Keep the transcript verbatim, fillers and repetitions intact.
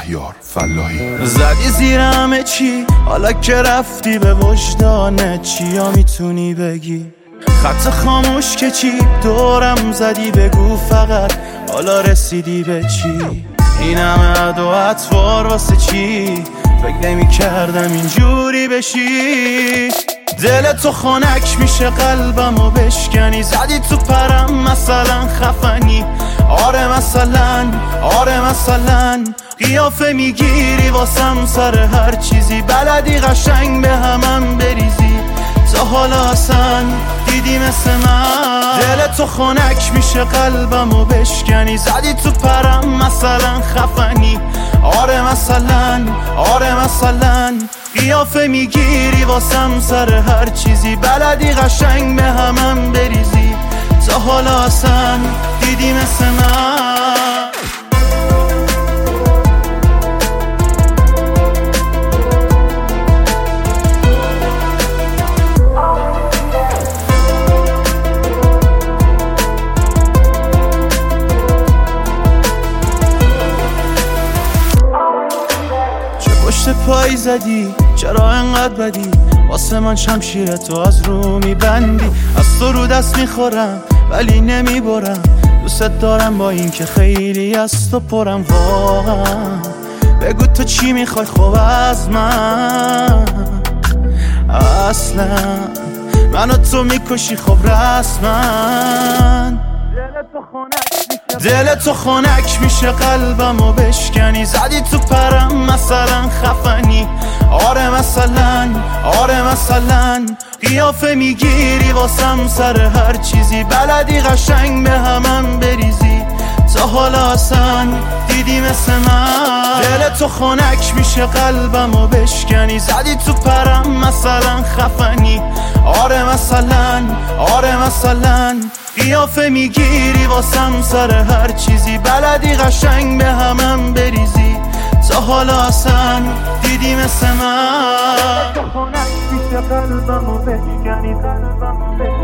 مهیار فلاحی. زدی زیر همه چی، حالا که رفتی به وجدانت چیا میتونی بگی؟ خط خاموش که چی دورم زدی، بگو فقط حالا رسیدی به چی؟ این همه عد و اطوار واسه چی؟ فکر نمی کردم اینجوری بشی. دل تو خنک میشه قلبمو بشکنی، زدی تو پرم مثلا خفنی. آره مثلا آره مثلا قیافه میگیری واسم سر هر چیزی، بلدی قشنگ به همم بریزی. تا حالا اصلا دیدی مثل من؟ دل تو خنک میشه قلبمو بشکنی، زدی تو پرم مثلا خفنی. آره مثلا آره مثلا قیافه میگیری واسم سر هر چیزی، بلدی قشنگ به همم بریزی. تا حالا اصلا دیدی مثل من؟ پشت پای زدی چرا انقدر بدی؟ واسه من شمشیر تو از رو میبندی. از تو رو دست میخورم ولی نمیبرم، دوست دارم با این که خیلی از تو پرم. واقعا بگو تو چی میخوای خوب از من؟ اصلا منو تو میکشی خب رسما. دل تو خنک میشه قلبمو بشکنی، زدی تو پرم مثلا خفنی. آره مثلا آره مثلا قیافه میگیری واسم سر هر چیزی، بلدی قشنگ به همم بریزی. تا حالا اصلا دیدی مثل من؟ دل تو خنک میشه قلبمو بشکنی، زدی تو پرم مثلا خفنی. آره مثلا آره مثلا قیافه میگیری واسم سر هر چیزی، بلدی قشنگ به همم بریزی. تا حالا اصلا دیدی مثل من؟ دل تو خنک میشه قلبمو بشکنی، قلبمو بشکنی.